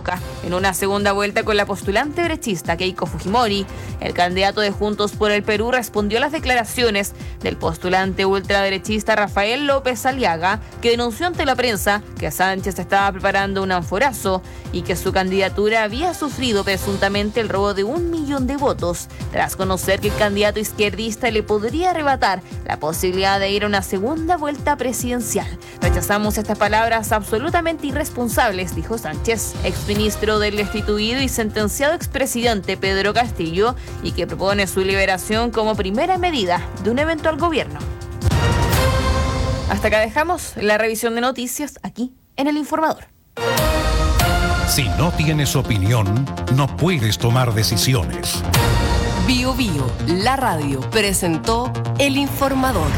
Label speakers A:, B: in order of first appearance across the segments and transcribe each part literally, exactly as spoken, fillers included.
A: Arauca. En una segunda vuelta con la postulante derechista Keiko Fujimori, el candidato de Juntos por el Perú respondió a las declaraciones del postulante ultraderechista Rafael López Aliaga, que denunció ante la prensa que Sánchez estaba preparando un anforazo y que su candidatura había sufrido presuntamente el robo de un millón de votos, tras conocer que el candidato izquierdista le podría arrebatar la posibilidad de ir a una segunda vuelta presidencial. Rechazamos estas palabras absolutamente irresponsables, dijo Sánchez, exministro del destituido y sentenciado expresidente Pedro Castillo, y que propone su liberación como primera medida de un eventual gobierno. Hasta acá dejamos la revisión de noticias aquí en El Informador.
B: Si no tienes opinión, no puedes tomar decisiones.
C: Bio Bio, la radio, presentó El Informador.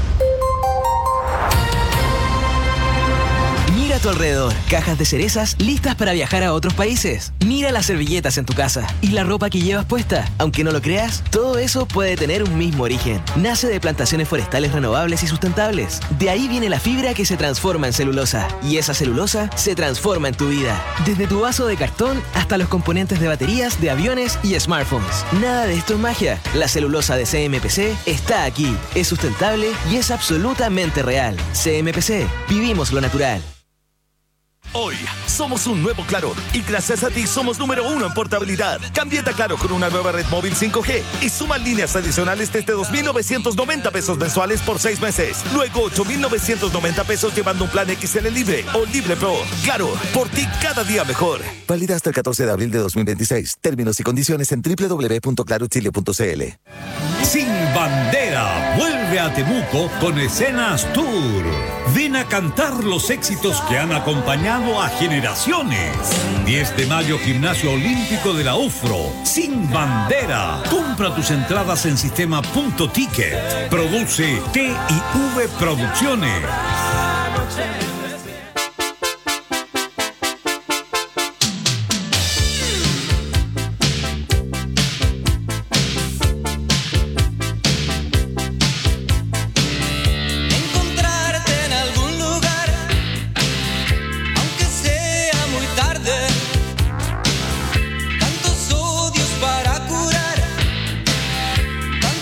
D: Mira a tu alrededor, cajas de cerezas listas para viajar a otros países. Mira las servilletas en tu casa y la ropa que llevas puesta. Aunque no lo creas, todo eso puede tener un mismo origen. Nace de plantaciones forestales renovables y sustentables. De ahí viene la fibra que se transforma en celulosa. Y esa celulosa se transforma en tu vida. Desde tu vaso de cartón hasta los componentes de baterías, de aviones y smartphones. Nada de esto es magia. La celulosa de C M P C está aquí. Es sustentable y es absolutamente real. C M P C. Vivimos lo natural.
E: Hoy somos un nuevo Claro y gracias a ti somos número uno en portabilidad. Cámbiate a Claro con una nueva red móvil cinco G y suma líneas adicionales desde dos mil novecientos noventa pesos mensuales por seis meses. Luego ocho mil novecientos noventa pesos llevando un plan X L Libre o Libre Pro. Claro, por ti cada día mejor. Válida hasta el catorce de abril de dos mil veintiséis. Términos y condiciones en doble u doble u doble u punto claro chile punto c l.
F: Sin Bandera vuelve a Temuco con Escenas Tour. Ven a cantar los éxitos que han acompañado a generaciones. diez de mayo, Gimnasio Olímpico de la U F R O. Sin Bandera. Compra tus entradas en sistema punto ticket. Produce T y V Producciones.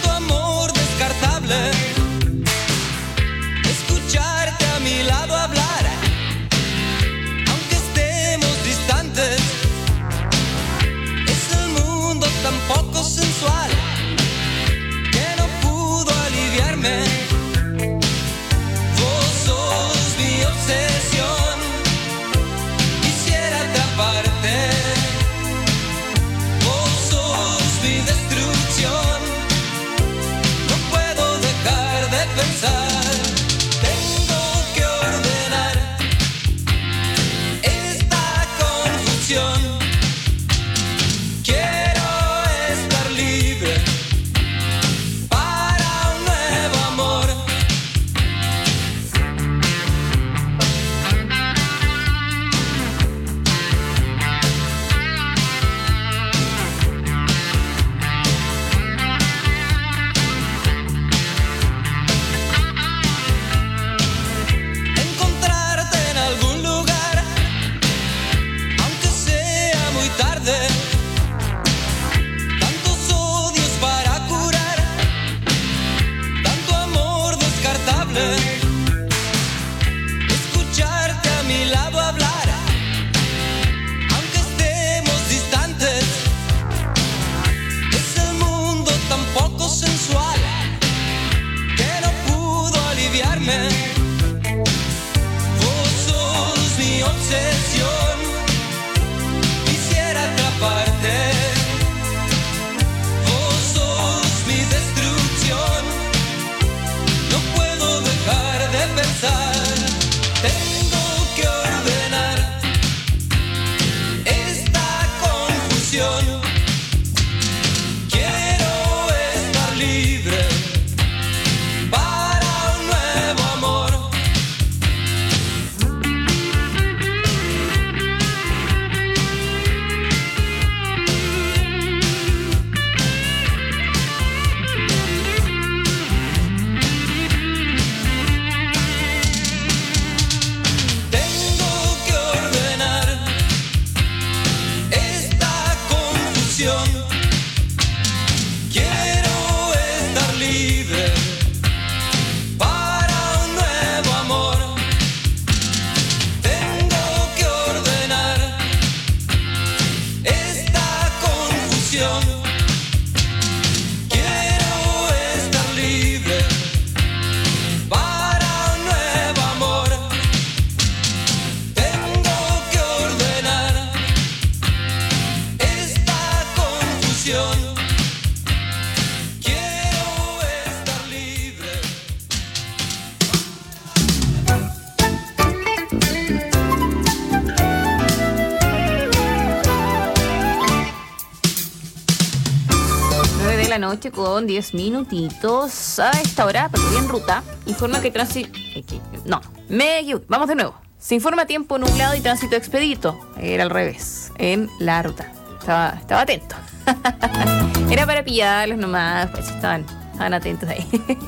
G: Escucharte a mi lado hablar.
A: la noche con diez minutitos. A esta hora, pero en ruta, informa que tránsito... No, me equivoqué. Vamos de nuevo. Se informa tiempo nublado y tránsito expedito. Era al revés, en la ruta. Estaba, estaba atento. Era para pillarlos nomás, pues estaban, estaban atentos ahí.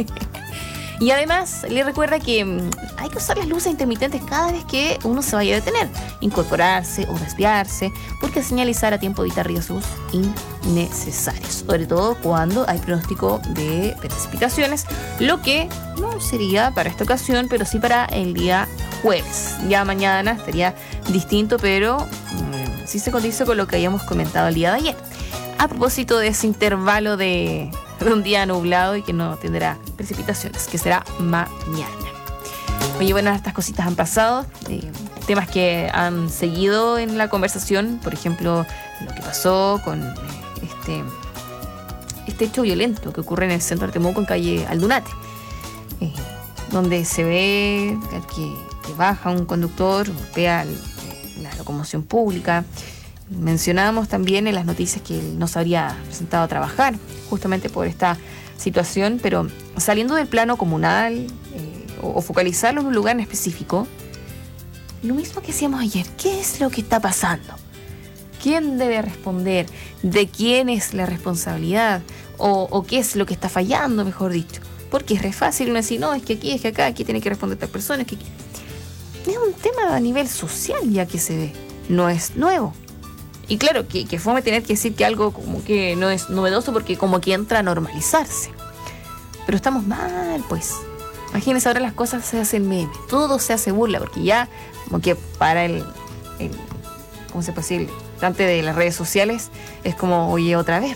A: Y además, le recuerda que mmm, hay que usar las luces intermitentes cada vez que uno se vaya a detener, incorporarse o desviarse, porque señalizar a tiempo evita riesgos innecesarios, sobre todo cuando hay pronóstico de precipitaciones, lo que no sería para esta ocasión, pero sí para el día jueves. Ya mañana estaría distinto, pero mmm, sí se condice con lo que habíamos comentado el día de ayer. A propósito de ese intervalo de, de un día nublado y que no tendrá precipitaciones, que será mañana. Oye, bueno, estas cositas han pasado, eh, temas que han seguido en la conversación, por ejemplo, lo que pasó con eh, este, este hecho violento que ocurre en el centro de Temuco, en calle Aldunate, eh, donde se ve que, que baja un conductor, golpea el, la locomoción pública. Mencionábamos también en las noticias que él no se habría presentado a trabajar justamente por esta situación, pero saliendo del plano comunal eh, o, o focalizarlo en un lugar en específico, lo mismo que decíamos ayer, ¿qué es lo que está pasando? ¿Quién debe responder? ¿De quién es la responsabilidad? ¿O, o qué es lo que está fallando, mejor dicho? Porque es re fácil uno decir, no, es que aquí, es que acá, aquí tiene que responder tal persona, es que aquí. Es un tema a nivel social ya que se ve, no es nuevo. Y claro, que, que fome tener que decir que algo como que no es novedoso porque como que entra a normalizarse. Pero estamos mal, pues. Imagínense, ahora las cosas se hacen meme, todo se hace burla, porque ya como que para el, el ¿cómo se puede decir? Delante de las redes sociales es como, oye, otra vez.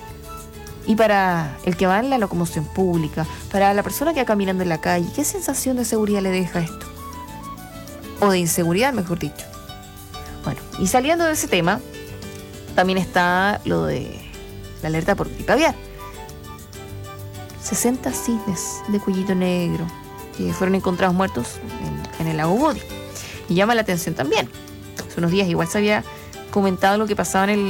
A: Y para el que va en la locomoción pública, para la persona que va caminando en la calle, ¿qué sensación de seguridad le deja esto? O de inseguridad, mejor dicho. Bueno, y saliendo de ese tema, también está lo de la alerta por gripe aviar. sesenta cisnes de cuellito negro que fueron encontrados muertos en, en el lago Bodi. Y llama la atención también. Hace unos días igual se había comentado lo que pasaba en el